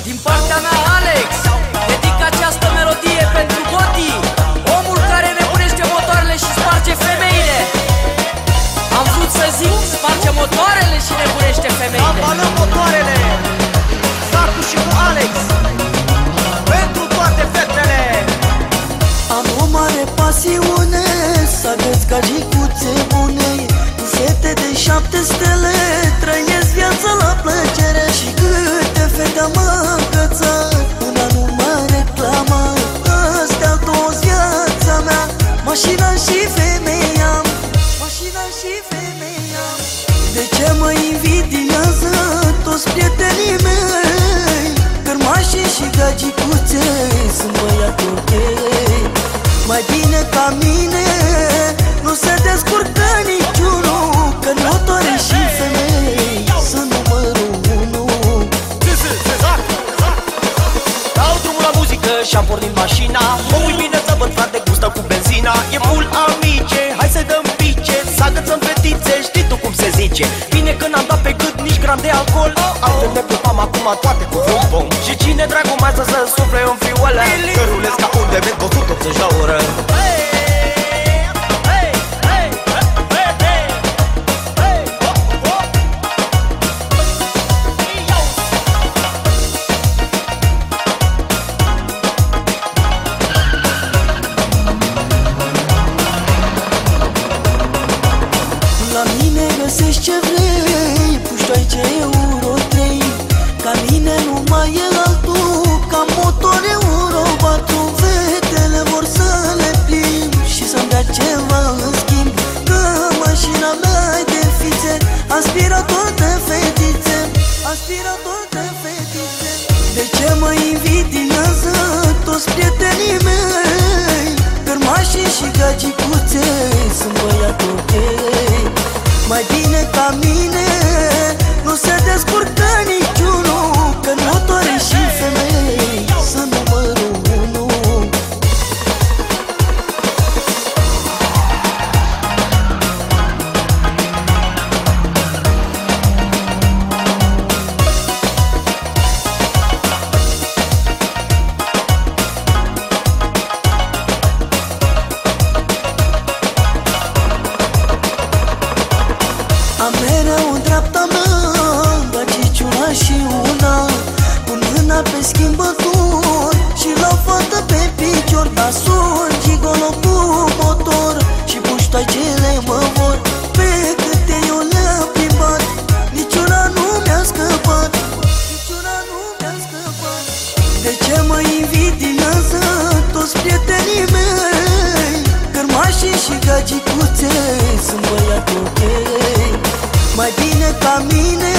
Din partea mea, Alex, dedic această melodie pentru Goti, omul care nebunește motoarele și sparge femeile. Am vrut să zic, sparge motoarele și nebunește femeile. Apalăm motoarele, Zacu și cu Alex, pentru toate fetele. Am o mare pasiune să agăț gagicuțe bune, cu fete de 7 stele trăiesc viața la plăcere. Și câte fete am agățat până nu mă reclamă, astea toți viața mea, mașina și femeia, mașina și femeia. De ce mă invidiază toți prietenii mei? Cărmașii și gagicuțe sunt băiat ok. Mai bine ca mine nu se descurcă niciunul, că motoare și femei sunt numărul 1. Dau drumul la muzică și-am pornit mașina. Mă uit bine să văd frate gustă cu benzina. E full amice, hai să dăm pice, să agățăm fetițe, știi tu cum se zice. Bine că n-am dat pe gât nici gram de alcool, altfel ne pupam acum toate cu vreun bom. Și cine dracu mai să sufle în fiuălă, că rulez ca un dement 180 la oră. La mine găsești ce vrei, puștoai ce Euro 3. Ca mine nu mai e altul, ca motor Euro 4. Fetele vor să le plimb și să-mi dea ceva în schimb, că mașina mea e de fițe, aspirator de fetițe, aspirator de fetițe. De ce mă invidiază toți prietenii mei? Cărmașii și gagicuțe sunt băiat ok. Mai bine ca mine nu se descurcă niciunul, că motoare și femei sunt numărul 1. Am mereu în dreapta mea gagiciuna și una, cu mâna pe schimbător și la fată pe picior. Dar sunt gigolo cu motor și puștoacele mă vor. Pe câte eu le-am plimbat, niciuna nu mi-a scăpat, niciuna nu mi-a scăpat. De ce mă invidiază toți prietenii mei? Cărmașii și gagicuțe sunt băiat ok. Mai bine ca mine